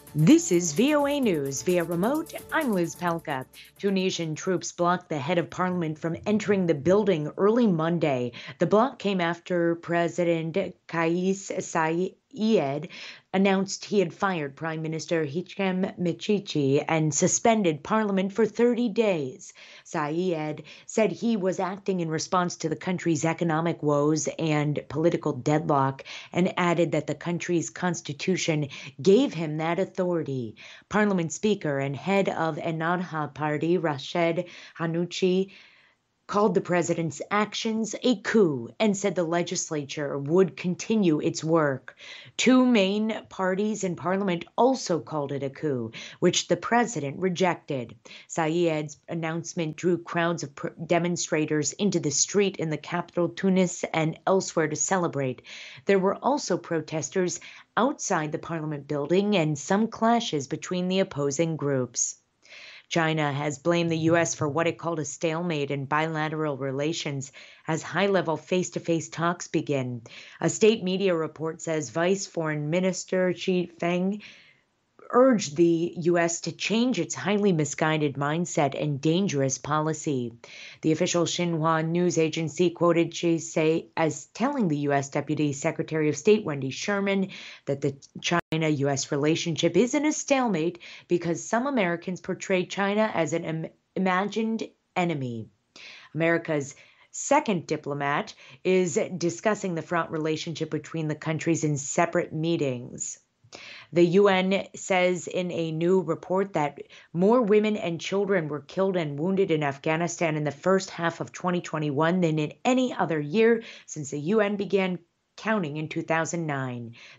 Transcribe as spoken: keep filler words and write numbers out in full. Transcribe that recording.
This is V O A News via remote. I'm Liz Pelka. Tunisian troops blocked the head of parliament from entering the building early Monday. The block came after President Kais Saied announced he had fired Prime Minister Hichem Mechichi and suspended parliament for thirty days. Saied said he was acting in response to the country's economic woes and political deadlock, and added that the country's constitution gave him that authority. Parliament Speaker and head of Ennahda Party, Rached Ghannouchi, called the president's actions a coup and said the legislature would continue its work. Two main parties in parliament also called it a coup, which the president rejected. Saied's announcement drew crowds of demonstrators into the street in the capital, Tunis, and elsewhere to celebrate. There were also protesters outside the parliament building and some clashes between the opposing groups. China has blamed the U S for what it called a stalemate in bilateral relations as high-level face-to-face talks begin. A state media report says Vice Foreign Minister Xi Feng urged the U S to change its highly misguided mindset and dangerous policy. The official Xinhua news agency quoted Xi say as telling the U S Deputy Secretary of State Wendy Sherman that the China-U S relationship is in a stalemate because some Americans portray China as an im- imagined enemy. America's second diplomat is discussing the fraught relationship between the countries in separate meetings. The U N says in a new report that more women and children were killed and wounded in Afghanistan in the first half of twenty twenty-one than in any other year since the U N began counting in two thousand nine.